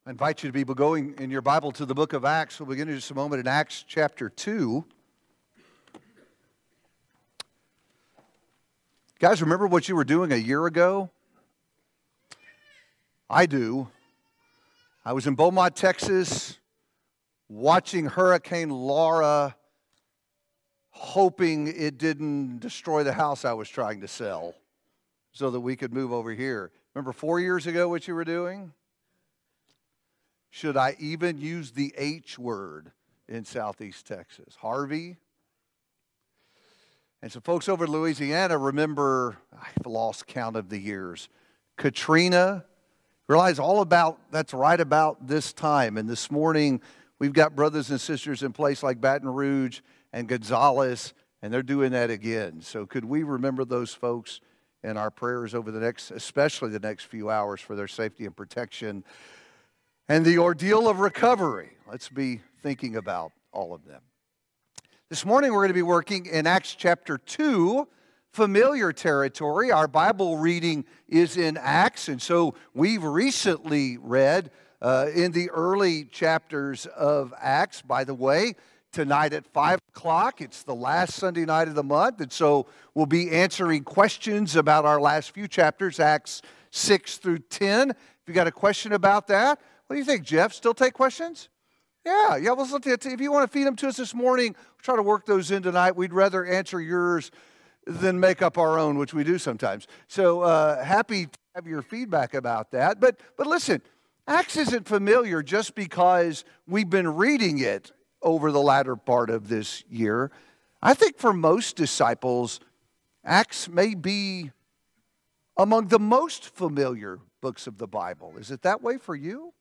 I invite you to be going in your Bible to the book of Acts. We'll begin in just a moment in Acts chapter 2. Guys, remember what you were doing a year ago? I do. I was in Beaumont, Texas, watching Hurricane Laura, hoping it didn't destroy the house I was trying to sell so that we could move over here. Remember 4 years ago what you were doing? Should I even use the H word in Southeast Texas? Harvey? And so folks over in Louisiana remember, I've lost count of the years, Katrina. Realize that's right about this time. And this morning, we've got brothers and sisters in place like Baton Rouge and Gonzales, and they're doing that again. So could we remember those folks in our prayers over especially the next few hours, for their safety and protection and the ordeal of recovery? Let's be thinking about all of them. This morning we're going to be working in Acts chapter 2, familiar territory. Our Bible reading is in Acts, and so we've recently read in the early chapters of Acts. By the way, tonight at 5 o'clock, it's the last Sunday night of the month, and so we'll be answering questions about our last few chapters, Acts 6 through 10. If you got a question about that, what do you think, Jeff? Still take questions? Yeah. Well, if you want to feed them to us this morning, we'll try to work those in tonight. We'd rather answer yours than make up our own, which we do sometimes. So happy to have your feedback about that. But listen, Acts isn't familiar just because we've been reading it over the latter part of this year. I think for most disciples, Acts may be among the most familiar books of the Bible. Is it that way for you?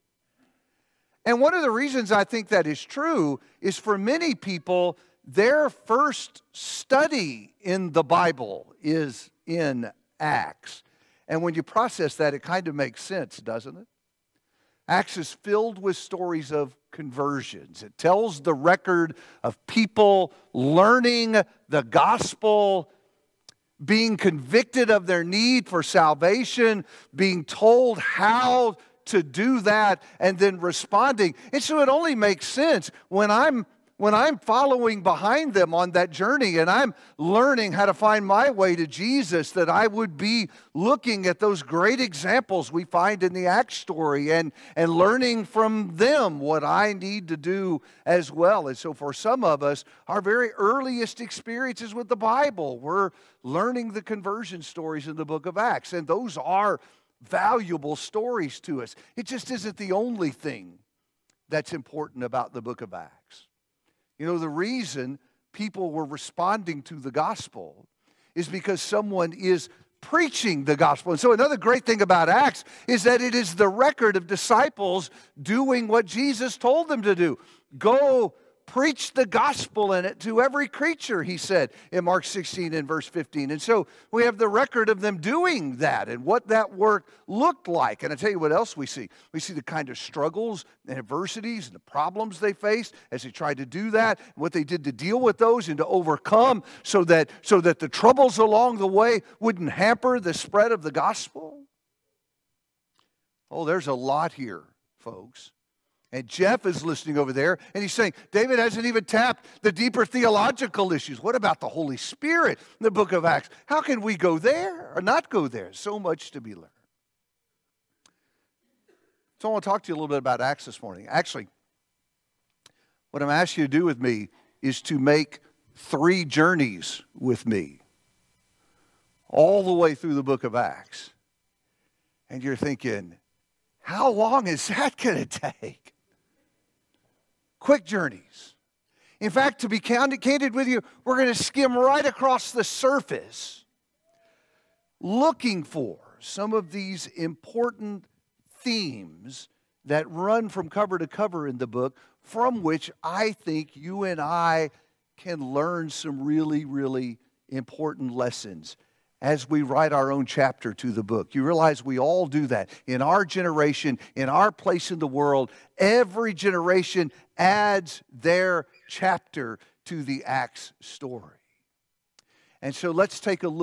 And one of the reasons I think that is true is for many people, their first study in the Bible is in Acts. And when you process that, it kind of makes sense, doesn't it? Acts is filled with stories of conversions. It tells the record of people learning the gospel, being convicted of their need for salvation, being told how to do that, and then responding. And so it only makes sense when I'm following behind them on that journey and I'm learning how to find my way to Jesus, that I would be looking at those great examples we find in the Acts story and learning from them what I need to do as well. And so for some of us, our very earliest experiences with the Bible, we're learning the conversion stories in the book of Acts. And those are valuable stories to us. It just isn't the only thing that's important about the book of Acts. You know, the reason people were responding to the gospel is because someone is preaching the gospel. And so another great thing about Acts is that it is the record of disciples doing what Jesus told them to do. Go preach the gospel in it to every creature, he said in Mark 16 and verse 15. And so we have the record of them doing that and what that work looked like. And I tell you what else we see. We see the kind of struggles and adversities and the problems they faced as they tried to do that, what they did to deal with those and to overcome so that the troubles along the way wouldn't hamper the spread of the gospel. Oh, there's a lot here, folks. And Jeff is listening over there, and he's saying, David hasn't even tapped the deeper theological issues. What about the Holy Spirit in the book of Acts? How can we go there or not go there? So much to be learned. So I want to talk to you a little bit about Acts this morning. Actually, what I'm asking you to do with me is to make 3 journeys with me all the way through the book of Acts. And you're thinking, how long is that going to take? Quick journeys. In fact, to be candid with you, we're going to skim right across the surface looking for some of these important themes that run from cover to cover in the book, from which I think you and I can learn some really, really important lessons as we write our own chapter to the book. You realize we all do that. In our generation, in our place in the world, every generation adds their chapter to the Acts story. And so let's take a look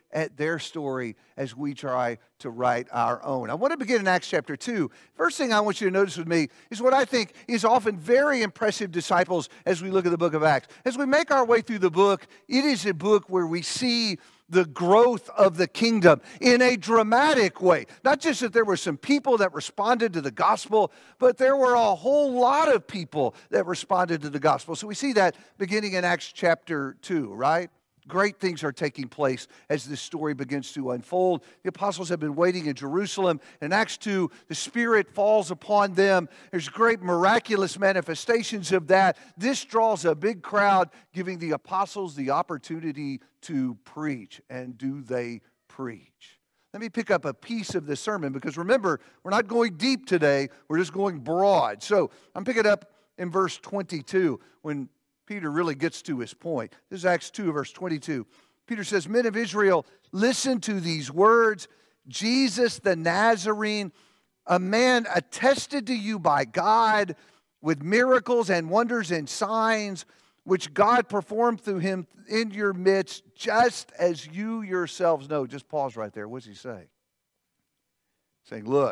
at their story as we try to write our own. I want to begin in Acts chapter 2. First thing I want you to notice with me is what I think is often very impressive disciples as we look at the book of Acts. As we make our way through the book, it is a book where we see the growth of the kingdom in a dramatic way. Not just that there were some people that responded to the gospel, but there were a whole lot of people that responded to the gospel. So we see that beginning in Acts chapter 2, right? Great things are taking place as this story begins to unfold. The apostles have been waiting in Jerusalem. In Acts 2, the Spirit falls upon them. There's great miraculous manifestations of that. This draws a big crowd, giving the apostles the opportunity to preach. And do they preach? Let me pick up a piece of this sermon, because remember, we're not going deep today. We're just going broad. So I'm picking up in verse 22 when Peter really gets to his point. This is Acts 2, verse 22. Peter says, "Men of Israel, listen to these words. Jesus the Nazarene, a man attested to you by God with miracles and wonders and signs, which God performed through him in your midst, just as you yourselves know." Just pause right there. What's he saying? Saying, look,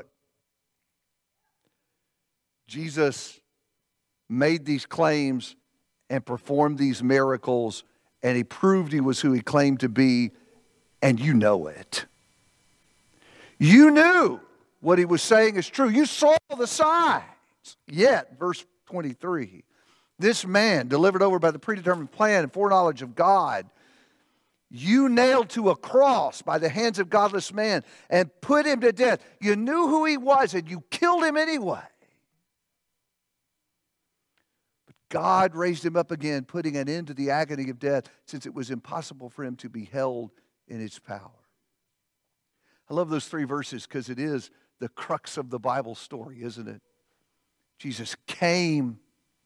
Jesus made these claims and performed these miracles, and he proved he was who he claimed to be, and you know it. You knew what he was saying is true. You saw the signs. Yet, verse 23, this man, delivered over by the predetermined plan and foreknowledge of God, you nailed to a cross by the hands of godless man and put him to death. You knew who he was, and you killed him anyway. God raised him up again, putting an end to the agony of death, since it was impossible for him to be held in its power. I love those three verses because it is the crux of the Bible story, isn't it? Jesus came,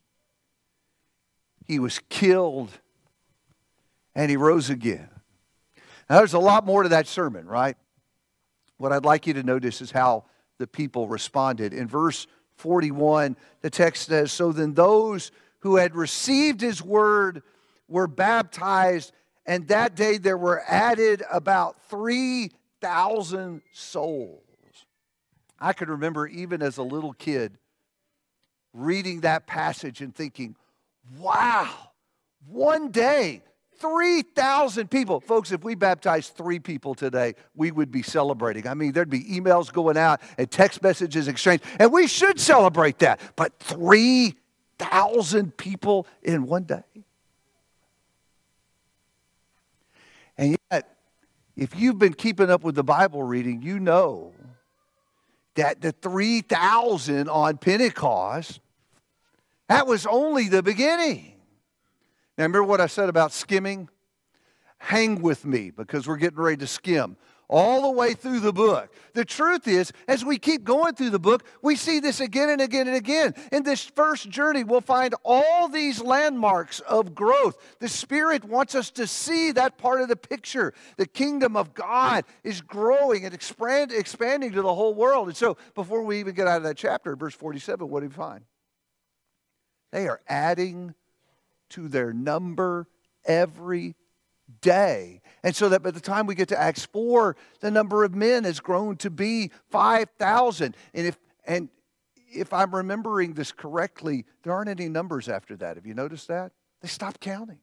he was killed, and he rose again. Now, there's a lot more to that sermon, right? What I'd like you to notice is how the people responded. In verse 41, the text says, "So then those who had received his word were baptized, and that day there were added about 3,000 souls." I can remember even as a little kid reading that passage and thinking, wow, one day, 3,000 people. Folks, if we baptized 3 people today, we would be celebrating. I mean, there'd be emails going out and text messages exchanged, and we should celebrate that. But 3,000 people in one day. And yet, if you've been keeping up with the Bible reading, you know that the 3,000 on Pentecost, that was only the beginning. Now, remember what I said about skimming? Hang with me, because we're getting ready to skim all the way through the book. The truth is, as we keep going through the book, we see this again and again and again. In this first journey, we'll find all these landmarks of growth. The Spirit wants us to see that part of the picture. The kingdom of God is growing and expanding to the whole world. And so, before we even get out of that chapter, verse 47, what do we find? They are adding to their number every day. And so that by the time we get to Acts 4, the number of men has grown to be 5,000. And if I'm remembering this correctly, there aren't any numbers after that. Have you noticed that? They stopped counting.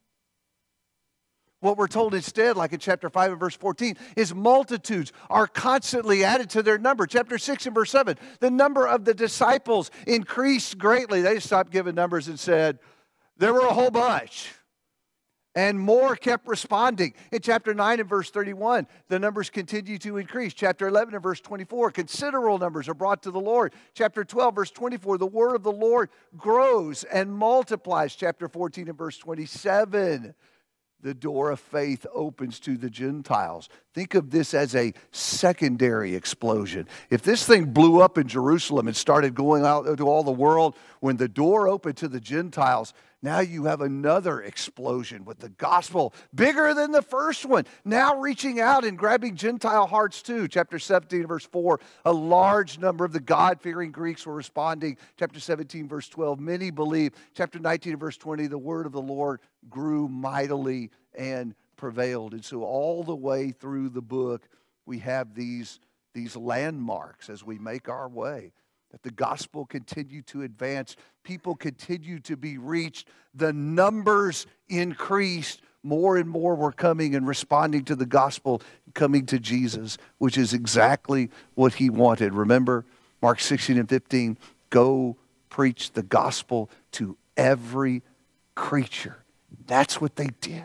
What we're told instead, like in chapter 5 and verse 14, is multitudes are constantly added to their number. Chapter 6 and verse 7, the number of the disciples increased greatly. They stopped giving numbers and said, there were a whole bunch. And more kept responding. In chapter 9 and verse 31, the numbers continue to increase. Chapter 11 and verse 24, considerable numbers are brought to the Lord. Chapter 12, verse 24, the word of the Lord grows and multiplies. Chapter 14 and verse 27, the door of faith opens to the Gentiles. Think of this as a secondary explosion. If this thing blew up in Jerusalem and started going out to all the world, when the door opened to the Gentiles, now you have another explosion with the gospel, bigger than the first one, now reaching out and grabbing Gentile hearts too. Chapter 17, verse 4, a large number of the God-fearing Greeks were responding. Chapter 17, verse 12, many believed. Chapter 19, verse 20, the word of the Lord grew mightily and prevailed. And so all the way through the book, we have these landmarks as we make our way, that the gospel continued to advance. People continued to be reached. The numbers increased. More and more were coming and responding to the gospel, coming to Jesus, which is exactly what he wanted. Remember, Mark 16 and 15, go preach the gospel to every creature. That's what they did.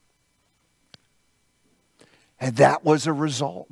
And that was the result.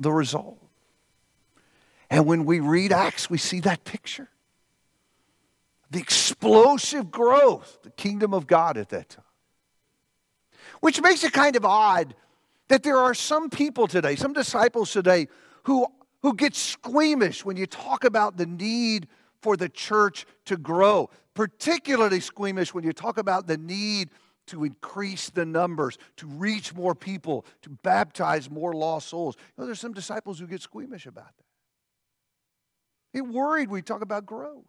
And when we read Acts, we see that picture. The explosive growth, the kingdom of God at that time. Which makes it kind of odd that there are some people today, some disciples today, who get squeamish when you talk about the need for the church to grow. Particularly squeamish when you talk about the need to increase the numbers, to reach more people, to baptize more lost souls. You know, there's some disciples who get squeamish about that. They're worried when we talk about growth.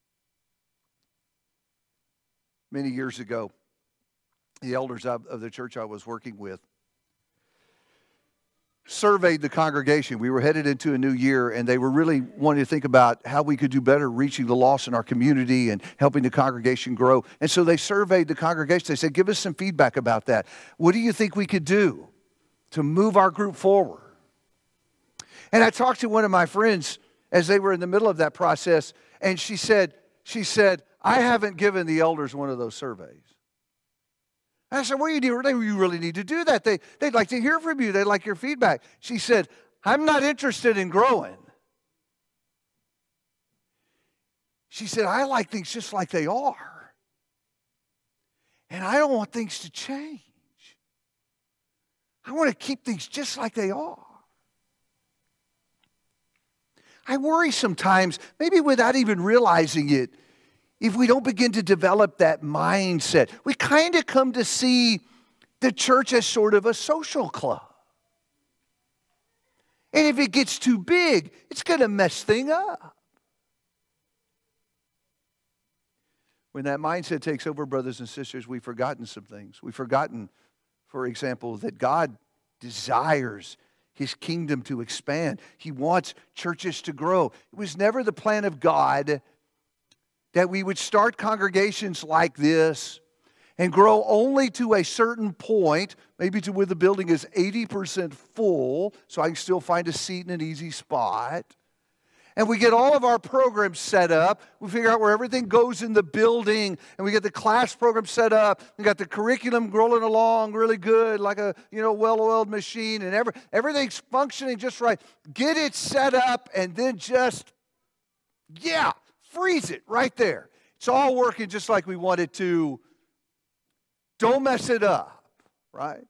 Many years ago, the elders of the church I was working with surveyed the congregation. We were headed into a new year, and they were really wanting to think about how we could do better reaching the lost in our community and helping the congregation grow. And so they surveyed the congregation. They said, give us some feedback about that. What do you think we could do to move our group forward? And I talked to one of my friends as they were in the middle of that process, and she said, I haven't given the elders one of those surveys. I said, well, you really need to do that. They'd like to hear from you. They'd like your feedback. She said, I'm not interested in growing. She said, I like things just like they are. And I don't want things to change. I want to keep things just like they are. I worry sometimes, maybe without even realizing it, if we don't begin to develop that mindset. We kind of come to see the church as sort of a social club. And if it gets too big, it's going to mess things up. When that mindset takes over, brothers and sisters, we've forgotten some things. We've forgotten, for example, that God desires his kingdom to expand. He wants churches to grow. It was never the plan of God that we would start congregations like this and grow only to a certain point, maybe to where the building is 80% full, so I can still find a seat in an easy spot. And we get all of our programs set up. We figure out where everything goes in the building, and we get the class program set up. We got the curriculum rolling along really good, like a well-oiled machine, and everything's functioning just right. Get it set up, and then just freeze it right there. It's all working just like we want it to. Don't mess it up, right?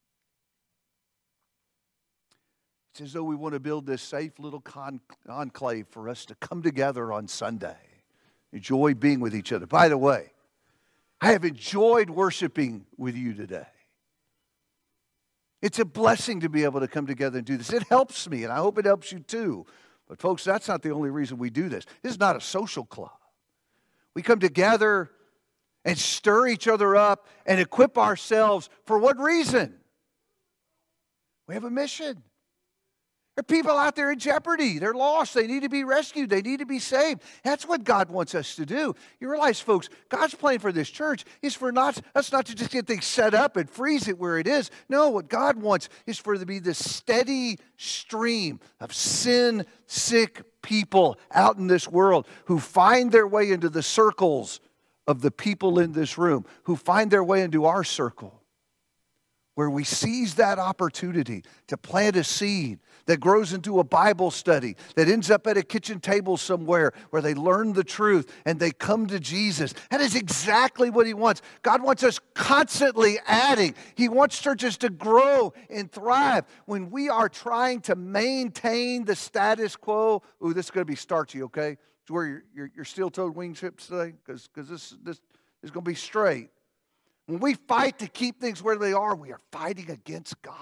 It's as though we want to build this safe little enclave for us to come together on Sunday, enjoy being with each other. By the way, I have enjoyed worshiping with you today. It's a blessing to be able to come together and do this. It helps me, and I hope it helps you too. But folks, that's not the only reason we do this. This is not a social club. We come together and stir each other up and equip ourselves for what reason? We have a mission. There are people out there in jeopardy. They're lost. They need to be rescued. They need to be saved. That's what God wants us to do. You realize, folks, God's plan for this church is for us not to just get things set up and freeze it where it is. No, what God wants is for there to be this steady stream of sin-sick people out in this world who find their way into the circles of the people in this room, who find their way into our circle, where we seize that opportunity to plant a seed that grows into a Bible study, that ends up at a kitchen table somewhere where they learn the truth and they come to Jesus. That is exactly what he wants. God wants us constantly adding. He wants churches to grow and thrive. When we are trying to maintain the status quo, ooh, this is going to be starchy, okay? To where your steel-toed wing chips today, because this is going to be straight. When we fight to keep things where they are, we are fighting against God.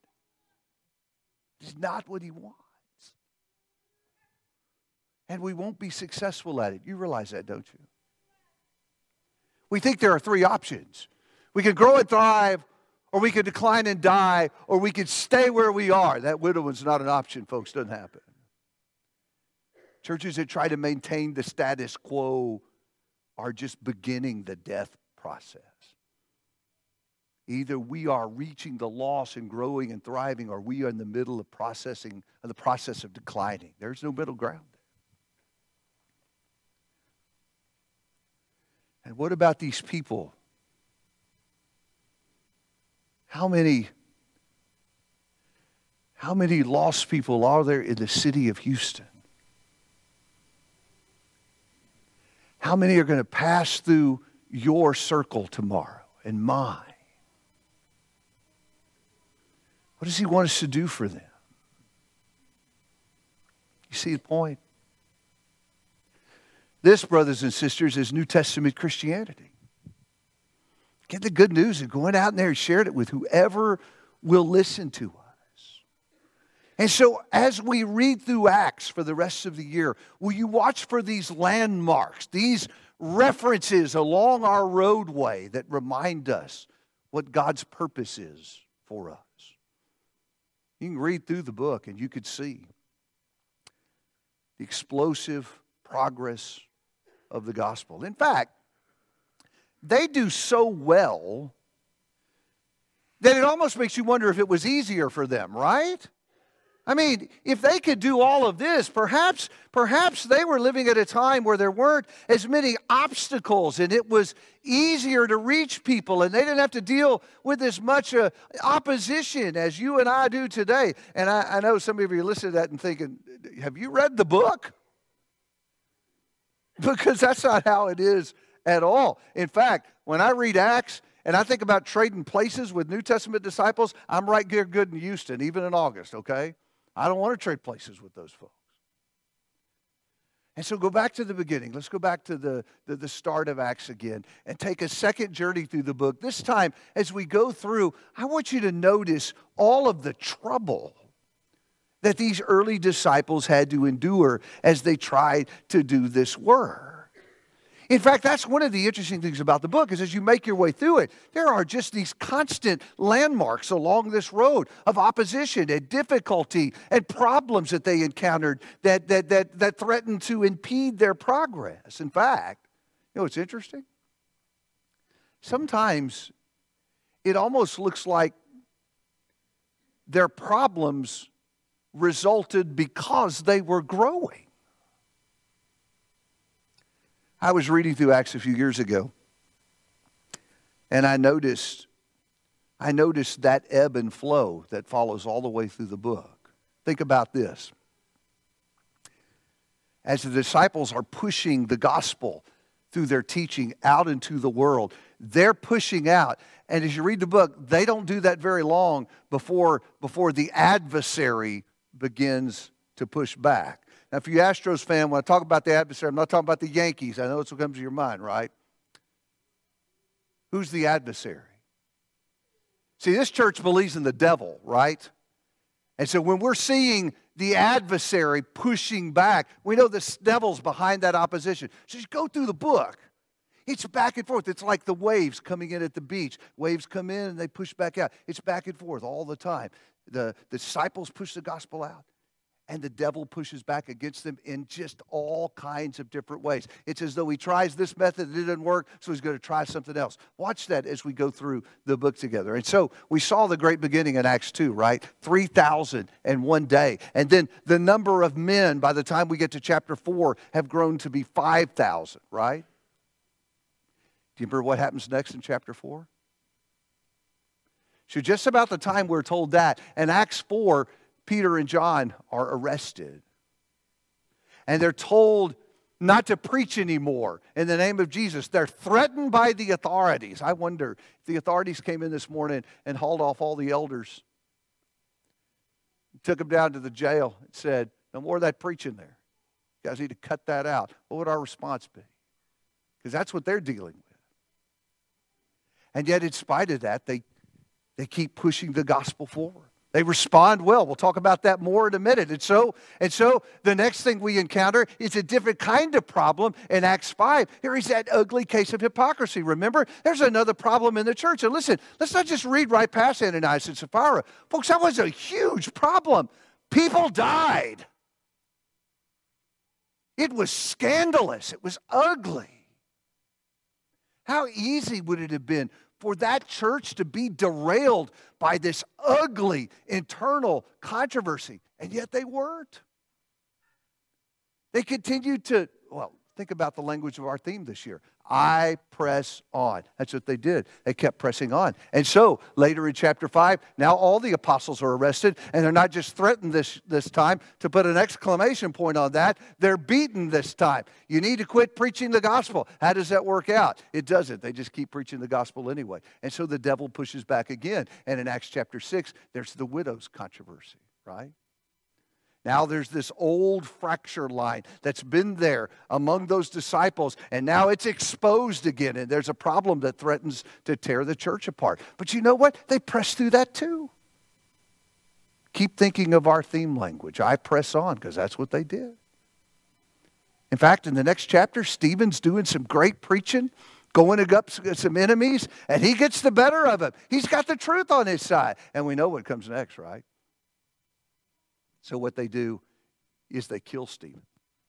It's not what he wants. And we won't be successful at it. You realize that, don't you? We think there are three options. We can grow and thrive, or we could decline and die, or we could stay where we are. That widowing's not an option, folks. Doesn't happen. Churches that try to maintain the status quo are just beginning the death process. Either we are reaching the loss and growing and thriving, or we are in the middle of the process of declining. There's no middle ground. And what about these people? How many lost people are there in the city of Houston? How many are going to pass through your circle tomorrow and mine? What does he want us to do for them? You see the point? This, brothers and sisters, is New Testament Christianity. Get the good news and going out in there and sharing it with whoever will listen to us. And so as we read through Acts for the rest of the year, will you watch for these landmarks, these references along our roadway that remind us what God's purpose is for us? You can read through the book and you could see the explosive progress of the gospel. In fact, they do so well that it almost makes you wonder if it was easier for them, right? I mean, if they could do all of this, perhaps they were living at a time where there weren't as many obstacles and it was easier to reach people and they didn't have to deal with as much opposition as you and I do today. And I know some of you listen to that and thinking, have you read the book? Because that's not how it is at all. In fact, when I read Acts and I think about trading places with New Testament disciples, I'm right here good in Houston, even in August, okay? I don't want to trade places with those folks. And so go back to the beginning. Let's go back to the start of Acts again and take a second journey through the book. This time, as we go through, I want you to notice all of the trouble that these early disciples had to endure as they tried to do this work. In fact, that's one of the interesting things about the book is as you make your way through it, there are just these constant landmarks along this road of opposition and difficulty and problems that they encountered that threatened to impede their progress. In fact, you know what's interesting? Sometimes it almost looks like their problems resulted because they were growing. I was reading through Acts a few years ago, and I noticed that ebb and flow that follows all the way through the book. Think about this. As the disciples are pushing the gospel through their teaching out into the world, they're pushing out. And as you read the book, they don't do that very long before the adversary begins to push back. Now, if you're an Astros fan, when I talk about the adversary, I'm not talking about the Yankees. I know it's what comes to your mind, right? Who's the adversary? See, this church believes in the devil, right? And so when we're seeing the adversary pushing back, we know the devil's behind that opposition. So you go through the book. It's back and forth. It's like the waves coming in at the beach. Waves come in and they push back out. It's back and forth all the time. The disciples push the gospel out, and the devil pushes back against them in just all kinds of different ways. It's as though he tries this method and it didn't work, so he's going to try something else. Watch that as we go through the book together. And so we saw the great beginning in Acts 2, right? 3,000 in one day. And then the number of men by the time we get to chapter 4 have grown to be 5,000, right? Do you remember what happens next in chapter 4? So just about the time we're told that, in Acts 4, Peter and John are arrested. And they're told not to preach anymore in the name of Jesus. They're threatened by the authorities. I wonder if the authorities came in this morning and hauled off all the elders, took them down to the jail and said, no more of that preaching there. You guys need to cut that out. What would our response be? Because that's what they're dealing with. And yet in spite of that, they keep pushing the gospel forward. They respond well. We'll talk about that more in a minute. And so the next thing we encounter is a different kind of problem in Acts 5. Here is that ugly case of hypocrisy. Remember, there's another problem in the church. And listen, let's not just read right past Ananias and Sapphira. Folks, that was a huge problem. People died. It was scandalous. It was ugly. How easy would it have been for that church to be derailed by this ugly internal controversy? And yet they weren't. They continued to, well, think about the language of our theme this year. I press on. That's what they did. They kept pressing on. And so later in chapter 5, now all the apostles are arrested, and they're not just threatened this time. To put an exclamation point on that, they're beaten this time. You need to quit preaching the gospel. How does that work out? It doesn't. They just keep preaching the gospel anyway. And so the devil pushes back again. And in Acts chapter 6, there's the widow's controversy, right? Now there's this old fracture line that's been there among those disciples, and now it's exposed again, and there's a problem that threatens to tear the church apart. But you know what? They press through that too. Keep thinking of our theme language. I press on, because that's what they did. In fact, in the next chapter, Stephen's doing some great preaching, going against some enemies, and he gets the better of him. He's got the truth on his side. And we know what comes next, right? So what they do is they kill Stephen.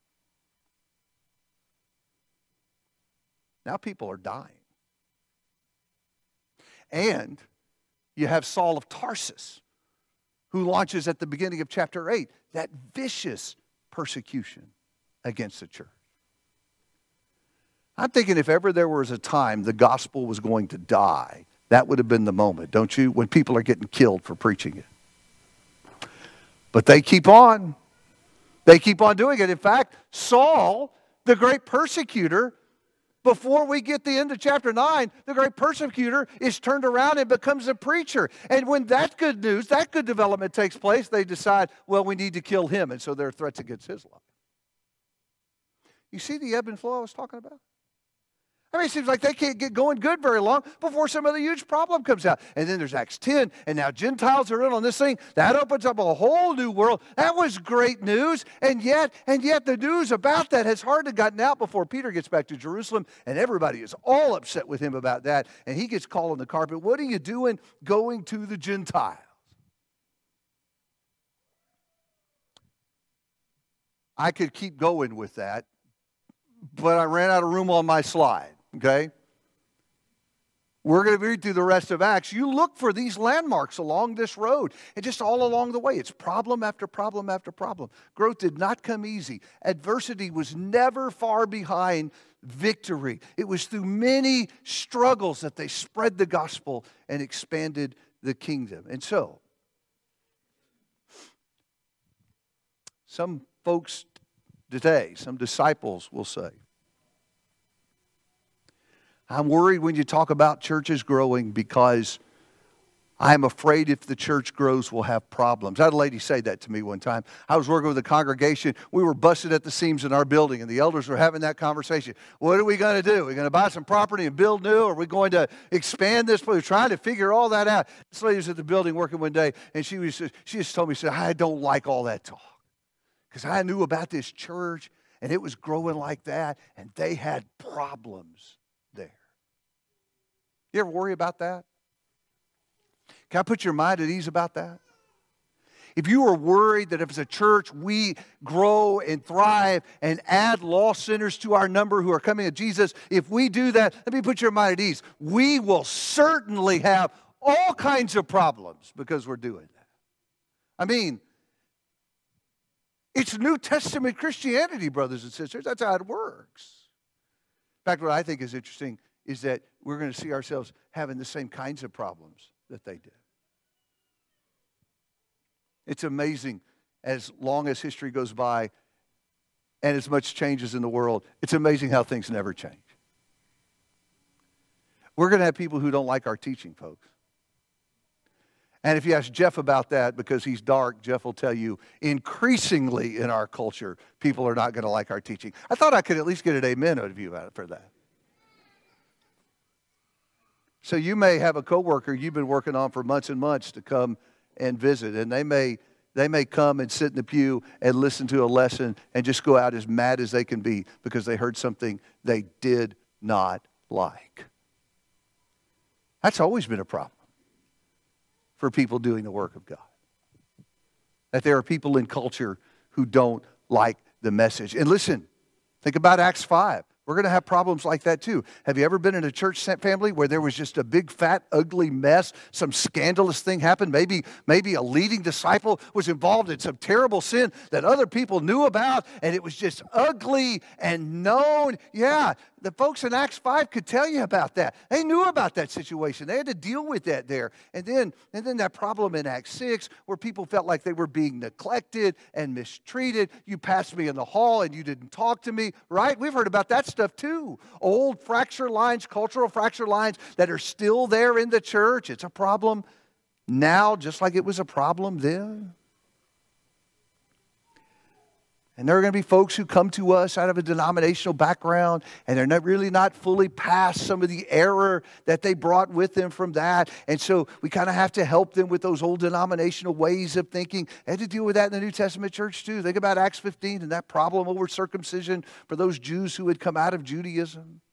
Now people are dying. And you have Saul of Tarsus, who launches at the beginning of chapter 8 that vicious persecution against the church. I'm thinking if ever there was a time the gospel was going to die, that would have been the moment, don't you? When people are getting killed for preaching it. But they keep on. They keep on doing it. In fact, Saul, the great persecutor, before we get the end of chapter 9, the great persecutor is turned around and becomes a preacher. And when that good news, that good development takes place, they decide, well, we need to kill him. And so there are threats against his life. You see the ebb and flow I was talking about? I mean, it seems like they can't get going good very long before some other huge problem comes out. And then there's Acts 10, and now Gentiles are in on this thing. That opens up a whole new world. That was great news. And yet the news about that has hardly gotten out before Peter gets back to Jerusalem, and everybody is all upset with him about that. And he gets called on the carpet. What are you doing going to the Gentiles? I could keep going with that, but I ran out of room on my slide. Okay? We're going to read through the rest of Acts. You look for these landmarks along this road, and just all along the way, it's problem after problem after problem. Growth did not come easy. Adversity was never far behind victory. It was through many struggles that they spread the gospel and expanded the kingdom. And so, some folks today, some disciples will say, I'm worried when you talk about churches growing because I'm afraid if the church grows, we'll have problems. I had a lady say that to me one time. I was working with a congregation. We were busted at the seams in our building, and the elders were having that conversation. What are we going to do? Are we going to buy some property and build new? Or are we going to expand this? We were trying to figure all that out. This lady was at the building working one day, and she just told me, she said, I don't like all that talk. Because I knew about this church, and it was growing like that, and they had problems there. You ever worry about that? Can I put your mind at ease about that? If you are worried that if as a church we grow and thrive and add lost sinners to our number who are coming to Jesus, if we do that, let me put your mind at ease. We will certainly have all kinds of problems because we're doing that. I mean, it's New Testament Christianity, brothers and sisters. That's how it works. In fact, what I think is interesting is that we're going to see ourselves having the same kinds of problems that they did. It's amazing, as long as history goes by and as much changes in the world, it's amazing how things never change. We're going to have people who don't like our teaching, folks. And if you ask Jeff about that, because he's dark, Jeff will tell you, increasingly in our culture, people are not going to like our teaching. I thought I could at least get an amen out of you for that. So you may have a coworker you've been working on for months and months to come and visit. And they may come and sit in the pew and listen to a lesson and just go out as mad as they can be because they heard something they did not like. That's always been a problem for people doing the work of God. That there are people in culture who don't like the message. And listen, think about Acts 5. We're going to have problems like that too. Have you ever been in a church family where there was just a big, fat, ugly mess? Some scandalous thing happened. Maybe a leading disciple was involved in some terrible sin that other people knew about, and it was just ugly and known. Yeah, the folks in Acts 5 could tell you about that. They knew about that situation. They had to deal with that there. And then that problem in Acts 6 where people felt like they were being neglected and mistreated. You passed me in the hall and you didn't talk to me, right? We've heard about that stuff too. Old fracture lines, cultural fracture lines that are still there in the church. It's a problem now just like it was a problem then. And there are going to be folks who come to us out of a denominational background, and they're really not fully past some of the error that they brought with them from that. And so we kind of have to help them with those old denominational ways of thinking. They had to deal with that in the New Testament church too. Think about Acts 15 and that problem over circumcision for those Jews who had come out of Judaism.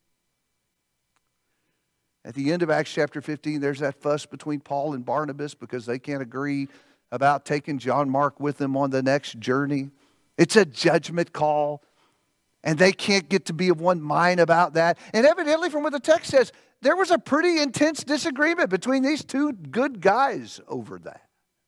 At the end of Acts chapter 15, there's that fuss between Paul and Barnabas because they can't agree about taking John Mark with them on the next journey. It's a judgment call, and they can't get to be of one mind about that. And evidently, from what the text says, there was a pretty intense disagreement between these two good guys over that.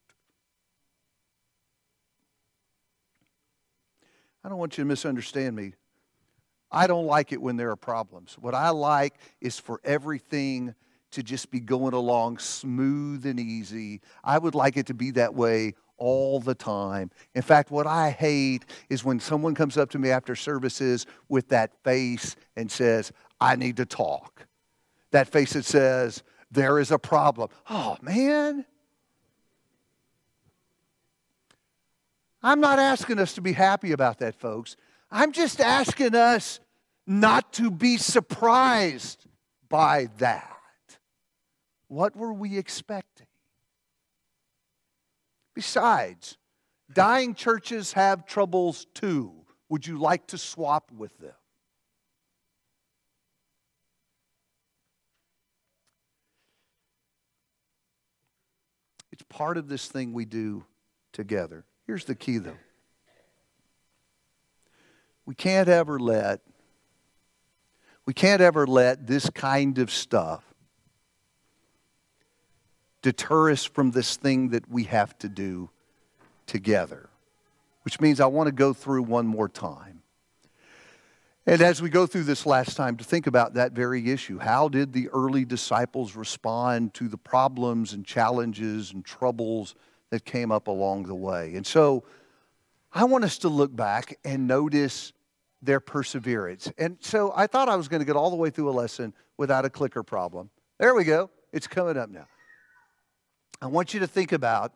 I don't want you to misunderstand me. I don't like it when there are problems. What I like is for everything to just be going along smooth and easy. I would like it to be that way all the time. In fact, what I hate is when someone comes up to me after services with that face and says, I need to talk. That face that says, there is a problem. Oh, man. I'm not asking us to be happy about that, folks. I'm just asking us not to be surprised by that. What were we expecting? Besides, dying churches have troubles too. Would you like to swap with them? It's part of this thing we do together. Here's the key, though. We can't ever let this kind of stuff deter us from this thing that we have to do together. Which means I want to go through one more time. And as we go through this last time, to think about that very issue. How did the early disciples respond to the problems and challenges and troubles that came up along the way? And so I want us to look back and notice their perseverance. And so I thought I was going to get all the way through a lesson without a clicker problem. There we go. It's coming up now. I want you to think about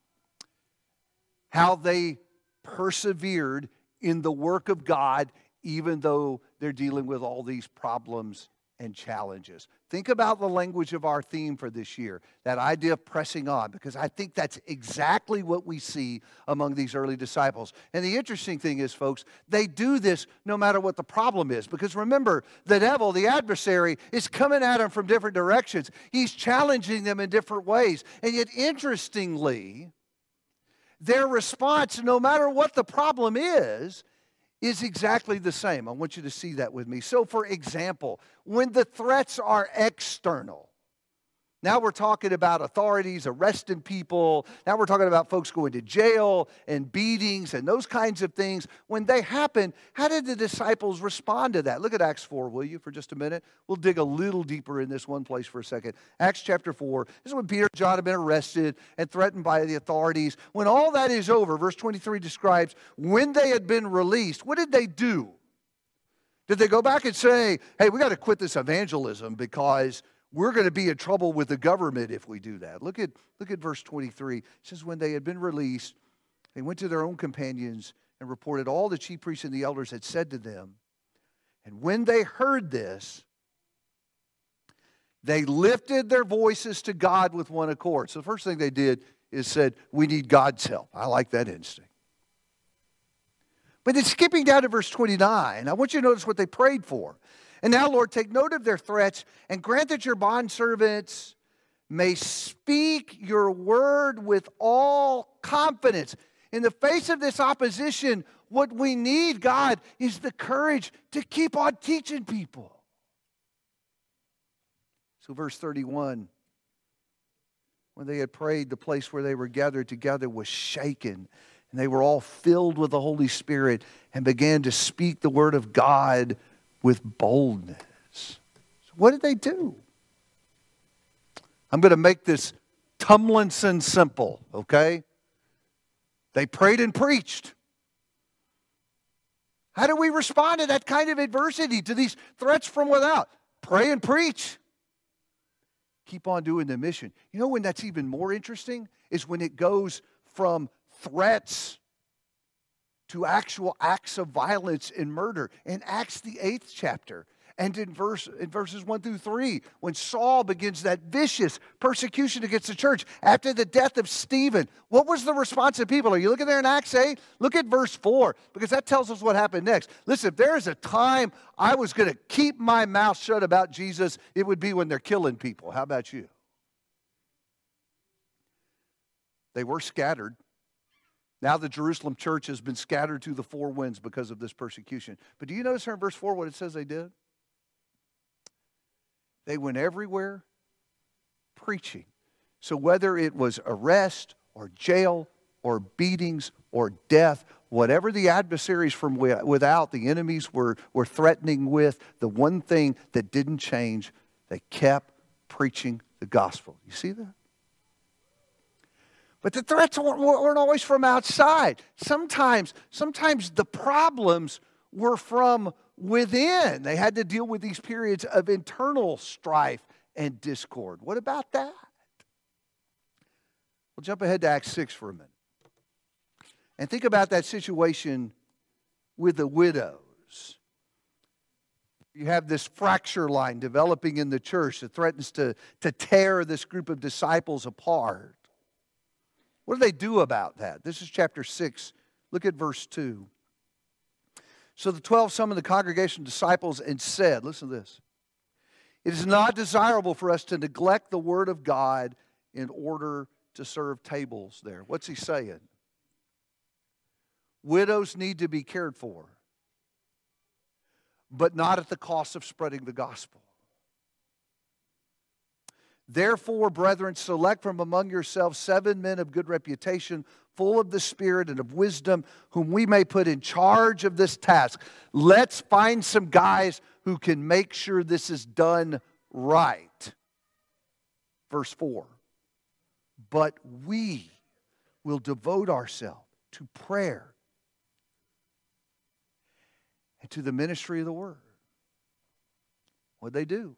how they persevered in the work of God, even though they're dealing with all these problems and challenges. Think about the language of our theme for this year, that idea of pressing on, because I think that's exactly what we see among these early disciples. And the interesting thing is, folks, they do this no matter what the problem is, because remember, the devil, the adversary, is coming at them from different directions. He's challenging them in different ways. And yet, interestingly, their response, no matter what the problem is exactly the same. I want you to see that with me. So, for example, when the threats are external, now we're talking about authorities arresting people. Now we're talking about folks going to jail and beatings and those kinds of things. When they happen, how did the disciples respond to that? Look at Acts 4, will you, for just a minute? We'll dig a little deeper in this one place for a second. Acts chapter 4. This is when Peter and John have been arrested and threatened by the authorities. When all that is over, verse 23 describes when they had been released, what did they do? Did they go back and say, hey, we got to quit this evangelism because we're going to be in trouble with the government if we do that? Look at verse 23. It says, when they had been released, they went to their own companions and reported all the chief priests and the elders had said to them. And when they heard this, they lifted their voices to God with one accord. So the first thing they did is said, we need God's help. I like that instinct. But then skipping down to verse 29, I want you to notice what they prayed for. And now, Lord, take note of their threats and grant that your bondservants may speak your word with all confidence. In the face of this opposition, what we need, God, is the courage to keep on teaching people. So verse 31, when they had prayed, the place where they were gathered together was shaken, and they were all filled with the Holy Spirit and began to speak the word of God with boldness. So what did they do? I'm going to make this Tumlinson simple, okay? They prayed and preached. How do we respond to that kind of adversity, to these threats from without? Pray and preach. Keep on doing the mission. You know when that's even more interesting? Is when it goes from threats to actual acts of violence and murder. In Acts the 8th chapter, and in verses 1 through 3, when Saul begins that vicious persecution against the church after the death of Stephen, what was the response of people? Are you looking there in Acts 8? Look at verse 4, because that tells us what happened next. Listen, if there is a time I was going to keep my mouth shut about Jesus, it would be when they're killing people. How about you? They were scattered. Now the Jerusalem church has been scattered to the four winds because of this persecution. But do you notice here in verse 4 what it says they did? They went everywhere preaching. So whether it was arrest or jail or beatings or death, whatever the adversaries from without, the enemies were threatening with, the one thing that didn't change, they kept preaching the gospel. You see that? But the threats weren't always from outside. Sometimes the problems were from within. They had to deal with these periods of internal strife and discord. What about that? We'll jump ahead to Acts 6 for a minute. And think about that situation with the widows. You have this fracture line developing in the church that threatens to tear this group of disciples apart. What do they do about that? This is chapter 6. Look at verse 2. So the 12 summoned the congregation of disciples and said, listen to this, it is not desirable for us to neglect the word of God in order to serve tables there. What's he saying? Widows need to be cared for, but not at the cost of spreading the gospel. Therefore, brethren, select from among yourselves 7 men of good reputation, full of the Spirit and of wisdom, whom we may put in charge of this task. Let's find some guys who can make sure this is done right. Verse 4. But we will devote ourselves to prayer and to the ministry of the word. What'd they do?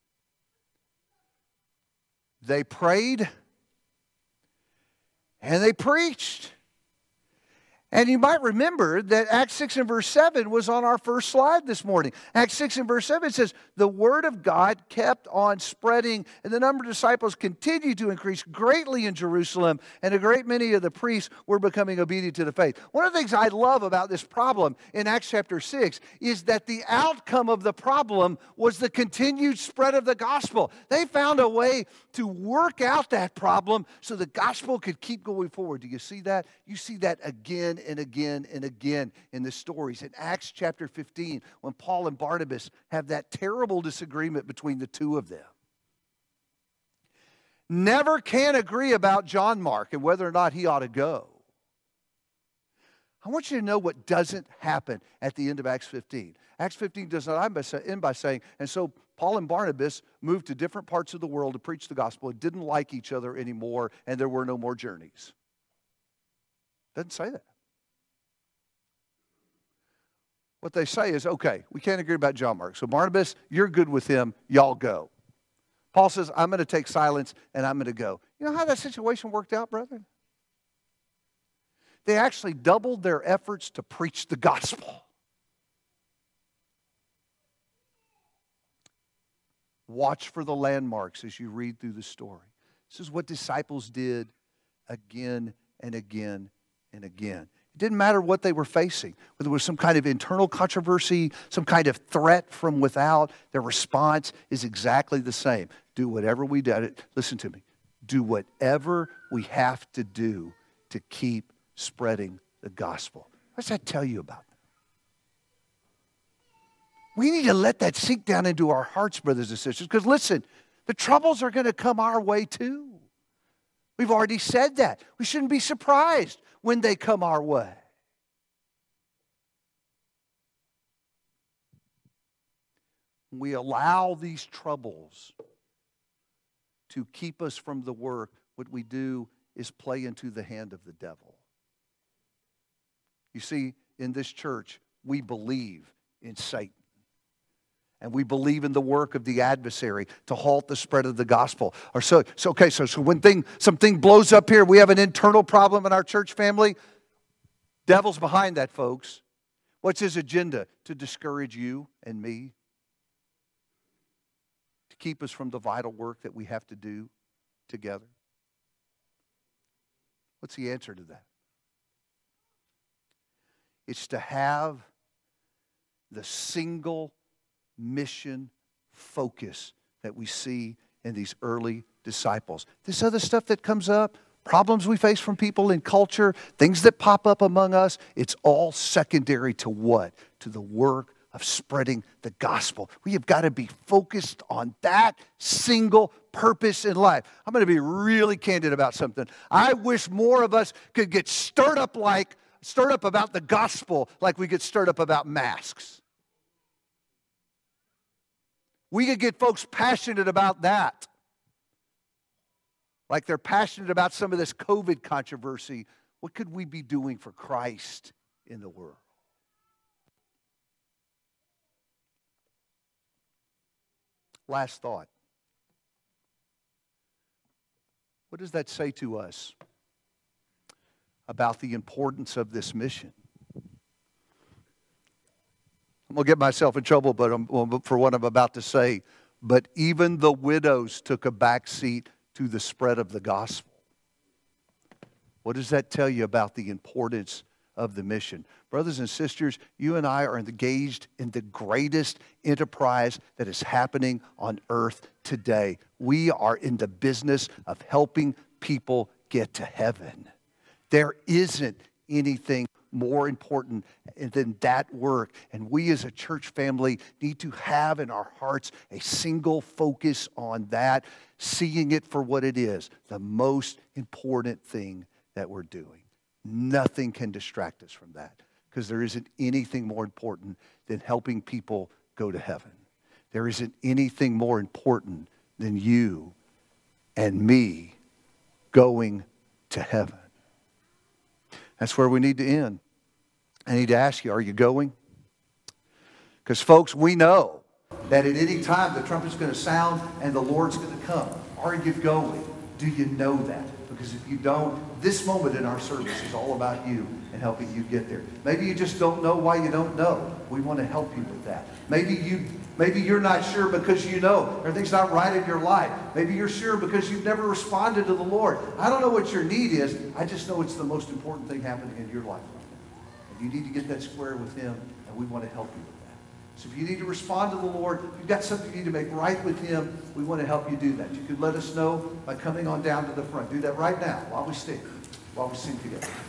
They prayed and they preached. And you might remember that Acts 6 and verse 7 was on our first slide this morning. Acts 6 and verse 7 says, the word of God kept on spreading, and the number of disciples continued to increase greatly in Jerusalem, and a great many of the priests were becoming obedient to the faith. One of the things I love about this problem in Acts chapter 6 is that the outcome of the problem was the continued spread of the gospel. They found a way to work out that problem so the gospel could keep going forward. Do you see that? You see that again and again and again in the stories. In Acts chapter 15, when Paul and Barnabas have that terrible disagreement between the two of them. Never can agree about John Mark and whether or not he ought to go. I want you to know what doesn't happen at the end of Acts 15. Acts 15 does not end by saying, and so Paul and Barnabas moved to different parts of the world to preach the gospel and didn't like each other anymore, and there were no more journeys. Doesn't say that. What they say is, okay, we can't agree about John Mark. So Barnabas, you're good with him, y'all go. Paul says, I'm going to take silence and I'm going to go. You know how that situation worked out, brethren? They actually doubled their efforts to preach the gospel. Watch for the landmarks as you read through the story. This is what disciples did again and again and again. It didn't matter what they were facing, whether it was some kind of internal controversy, some kind of threat from without, their response is exactly the same. Do whatever we do. Listen to me. Do whatever we have to do to keep spreading the gospel. What does that tell you about them? We need to let that sink down into our hearts, brothers and sisters, because listen, the troubles are going to come our way too. We've already said that. We shouldn't be surprised when they come our way. We allow these troubles to keep us from the work. What we do is play into the hand of the devil. You see, in this church, we believe in Satan. And we believe in the work of the adversary to halt the spread of the gospel. So when something blows up here, we have an internal problem in our church family. Devil's behind that, folks. What's his agenda? To discourage you and me. To keep us from the vital work that we have to do together. What's the answer to that? It's to have the single mission focus that we see in these early disciples. This other stuff that comes up, problems we face from people in culture, things that pop up among us, it's all secondary to what? To the work of spreading the gospel. We have got to be focused on that single purpose in life. I'm going to be really candid about something. I wish more of us could get stirred up about the gospel like we get stirred up about masks. We could get folks passionate about that. Like they're passionate about some of this COVID controversy. What could we be doing for Christ in the world? Last thought. What does that say to us about the importance of this mission? I'm going to get myself in trouble for what I'm about to say. But even the widows took a back seat to the spread of the gospel. What does that tell you about the importance of the mission? Brothers and sisters, you and I are engaged in the greatest enterprise that is happening on earth today. We are in the business of helping people get to heaven. There isn't anything more important than that work. And we as a church family need to have in our hearts a single focus on that, seeing it for what it is, the most important thing that we're doing. Nothing can distract us from that because there isn't anything more important than helping people go to heaven. There isn't anything more important than you and me going to heaven. That's where we need to end. I need to ask you, are you going? Because folks, we know that at any time the trumpet's going to sound and the Lord's going to come. Are you going? Do you know that? Because if you don't, this moment in our service is all about you and helping you get there. Maybe you just don't know why you don't know. We want to help you with that. Maybe you're not sure because you know everything's not right in your life. Maybe you're sure because you've never responded to the Lord. I don't know what your need is. I just know it's the most important thing happening in your life right now. And you need to get that square with Him, and we want to help you with that. So if you need to respond to the Lord, if you've got something you need to make right with Him, we want to help you do that. You could let us know by coming on down to the front. Do that right now while we sing together.